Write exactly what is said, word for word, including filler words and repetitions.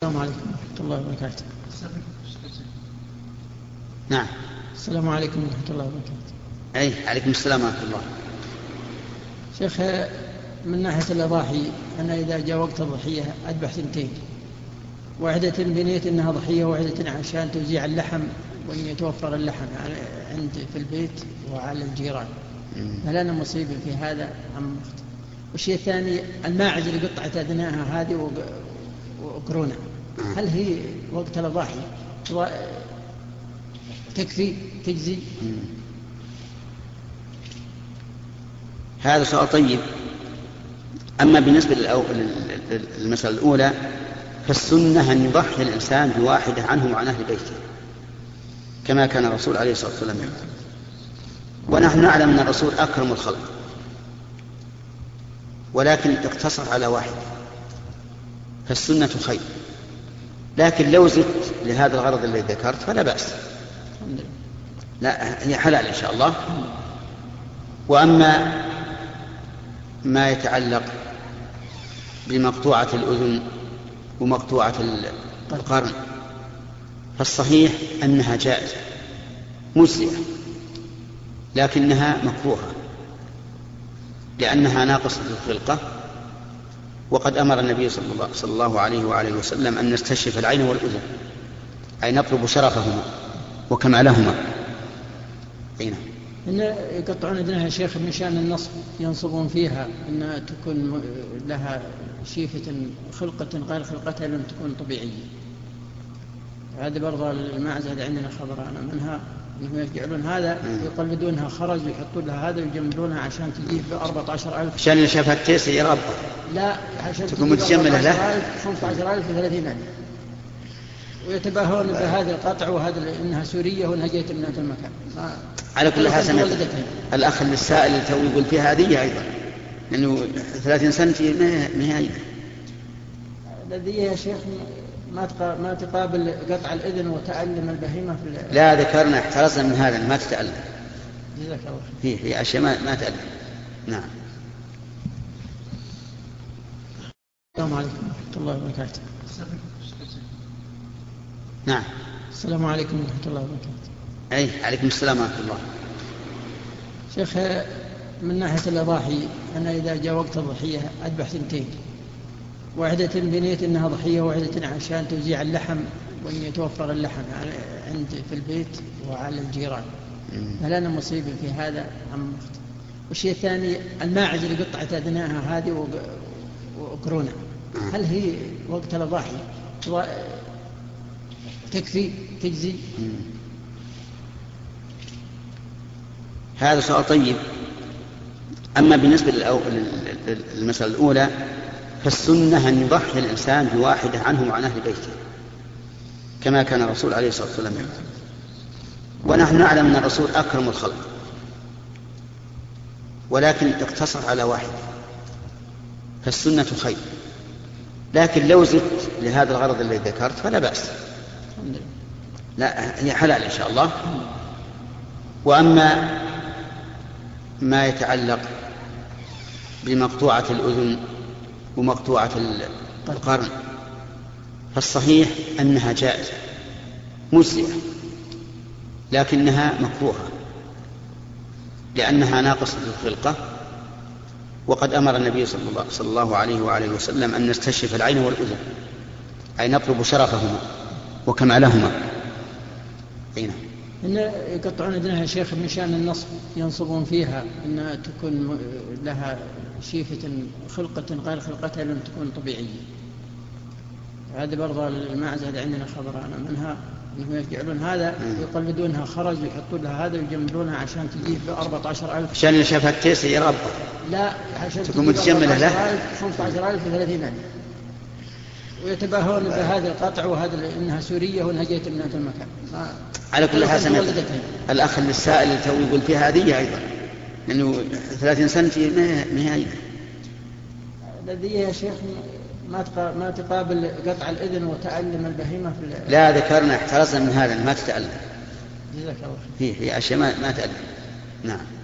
السلام عليكم ورحمة الله وبركاته. نعم. السلام عليكم ورحمة الله وبركاته. أي عليكم السلام ورحمة الله. شيخ، من ناحية الأضاحي أنا إذا جاء وقت الضحية أذبح ثنتين، واحدة بنية أنها ضحية، واحدة عشان توزيع اللحم وأن يتوفر اللحم عند في البيت وعلى الجيران. هل أنا مصيب في هذا أم مخطئ؟ والشيء الثاني، الماعز اللي قطعت أثناءها هذه وقرونة، هل هي وقت الأضاحي تكفي تجزي؟ هذا سؤال طيب. أما بالنسبة للمسألة الأولى فالسنة أن يضحي الإنسان بواحدة عنه وعن أهل بيته كما كان الرسول عليه الصلاة والسلام، ونحن نعلم أن الرسول أكرم الخلق، ولكن اقتصر على واحدة، فالسنة خير. لكن لو زدت لهذا الغرض الذي ذكرت فلا بأس، لا هي حلال إن شاء الله. وأما ما يتعلق بمقطوعة الأذن ومقطوعة القرن فالصحيح أنها جائزة مجزئة، لكنها مكروهة لأنها ناقصة الخلقة، وقد أمر النبي صلى الله عليه وآله وسلم أن نستشرف العين والأذن، أي نطلب شرفهما وكمالهما. أين إن يقطعون أذنها يا شيخ من شأن النصب، ينصبون فيها أن تكون لها شيفة خلقة غير خلقتها لم تكون طبيعية. هذا برضه الماعز هذا عندنا خبر أنا منها، أنهم يجعلون هذا يقلدونها خرج ويحطون لها هذا ويجملونها عشان تجيب بأربعة عشر ألف، عشان اللي شافها التيس يا رب لا عشان تكون متجملة له خمسة عشر ألف وثلاثين ألف، ويتباهون بهذا القطع وهذا إنها سورية وإنها جيت من هذا المكان. على كل حال الأخ السائل اللي تو يقول فيها هذه أيضا، لأنه ثلاثين سنتي ما هي أيضا الذي يا شيخ ما تقابل قطع الإذن وتألم البهيمة في لا ذكرنا احترزنا من هذا ما تتألم، جزاك الله هي هي أشياء ما, ما تألم. نعم. السلام عليكم ورحمة الله وبركاته. نعم. السلام عليكم ورحمة الله وبركاته. أي عليكم السلام ورحمة الله. شيخ، من ناحية الأضاحي أنا إذا جاء وقت الضحية أذبح ثنتين، واحدة بنية أنها ضحية، واحدة عشان توزيع اللحم وأن يتوفر اللحم عند في البيت وعلى الجيران. هل أنا مصيب في هذا أم مخطئ؟ والشيء الثاني، الماعز اللي قطعت أثناءها هذه وقرونة، هل هي وقت الأضاحي تكفي تجزي؟ هذا سؤال طيب. أما بالنسبة للمسألة الأولى فالسنة أن يضحي الإنسان بواحدة عنه وعن أهل بيته كما كان الرسول عليه الصلاة والسلام، ونحن نعلم أن الرسول أكرم الخلق، ولكن اقتصر على واحدة، فالسنة خير. لكن لو زدت لهذا الغرض الذي ذكرت فلا بأس، لا هي حلال إن شاء الله. وأما ما يتعلق بمقطوعة الأذن ومقطوعة القرن فالصحيح أنها جائزة مجزئة، لكنها مكروهة لأنها ناقصة الخلقة، وقد أمر النبي صلى الله عليه وآله وسلم أن نستشرف العين والأذن، أي نطلب شرفهما وكمالهما. أين إن يقطعون أذنها يا شيخ من شأن النصب، ينصبون فيها أن تكون لها شيفة خلقة غير خلقتها لم تكون طبيعية. هذا برضه الماعز هذا عندنا خبر أنا منها، أنهم يجعلون هذا ويقلدونها خرج ويحطون لها هذا ويجملونها عشان تجيب بأربعة عشر ألف، عشان اللي شافها التيس يا رب لا عشان تكون متجملة له خمسة عشر ألف وثلاثين ألف، ويتباهون بهذا القطع وهذا إنها سورية وإنها جيت من هذا المكان. على كل حال الأخ السائل اللي تو يقول فيها هذه أيضا، لأنه ثلاثين سنتي ما هي أيضا الذي يا شيخ ما تقابل قطع الإذن وتألم البهيمة في لا ذكرنا احترزنا من هذا ما تتألم، جزاك الله هي هي أشياء ما, ما تألم. نعم.